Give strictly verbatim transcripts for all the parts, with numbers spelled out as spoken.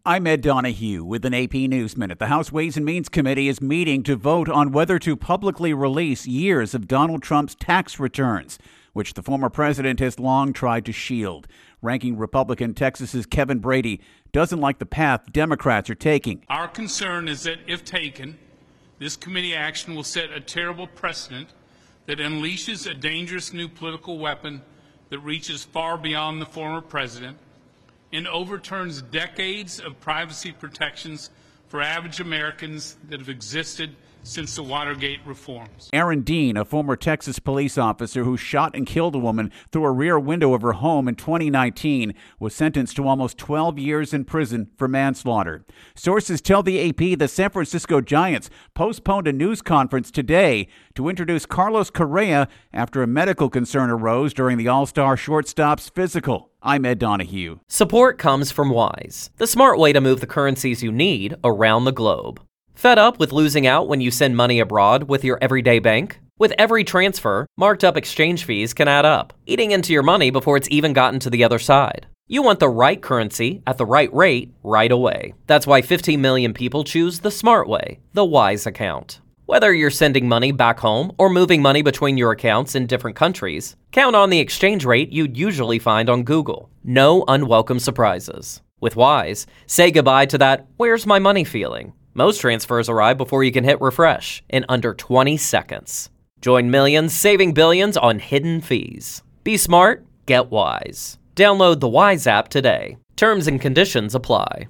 I'm Ed Donahue with an A P News Minute. The House Ways and Means Committee is meeting to vote on whether to publicly release years of Donald Trump's tax returns, which the former president has long tried to shield. Ranking Republican Texas's Kevin Brady doesn't like the path Democrats are taking. Our concern is that if taken, this committee action will set a terrible precedent that unleashes a dangerous new political weapon that reaches far beyond the former president and overturns decades of privacy protections for average Americans that have existed since the Watergate reforms. Aaron Dean, a former Texas police officer who shot and killed a woman through a rear window of her home in twenty nineteen, was sentenced to almost twelve years in prison for manslaughter. Sources tell the A P the San Francisco Giants postponed a news conference today to introduce Carlos Correa after a medical concern arose during the All-Star shortstop's physical. I'm Ed Donahue. Support comes from Wise, the smart way to move the currencies you need around the globe. Fed up with losing out when you send money abroad with your everyday bank? With every transfer, marked up exchange fees can add up, eating into your money before it's even gotten to the other side. You want the right currency at the right rate right away. That's why fifteen million people choose the smart way, the Wise account. Whether you're sending money back home or moving money between your accounts in different countries, count on the exchange rate you'd usually find on Google. No unwelcome surprises. With Wise, say goodbye to that "where's my money" feeling. Most transfers arrive before you can hit refresh in under twenty seconds. Join millions saving billions on hidden fees. Be smart, get Wise. Download the Wise app today. Terms and conditions apply.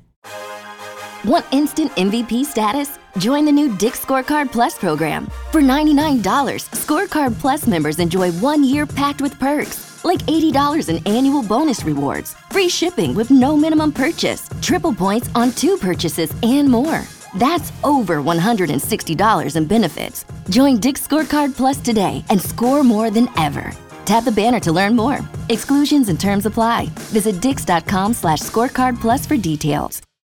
Want instant M V P status? Join the new Dick's Scorecard Plus program. For ninety-nine dollars, Scorecard Plus members enjoy one year packed with perks, like eighty dollars in annual bonus rewards, free shipping with no minimum purchase, triple points on two purchases, and more. That's over one hundred sixty dollars in benefits. Join Dick's Scorecard Plus today and score more than ever. Tap the banner to learn more. Exclusions and terms apply. Visit dix.com slash scorecard plus for details.